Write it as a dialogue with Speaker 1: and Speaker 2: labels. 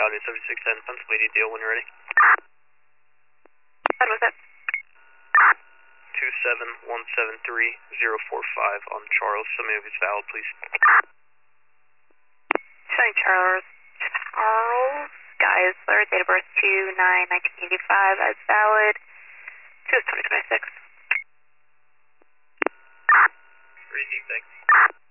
Speaker 1: Avenue 7610, Pennsylvania deal when you're ready.
Speaker 2: What was it?
Speaker 1: 27173-045 on Charles. Some of it's valid, please.
Speaker 2: Showing Charles. Geisler, date of birth 2/9/1985 as valid. 2/2026.
Speaker 1: Receive, thanks.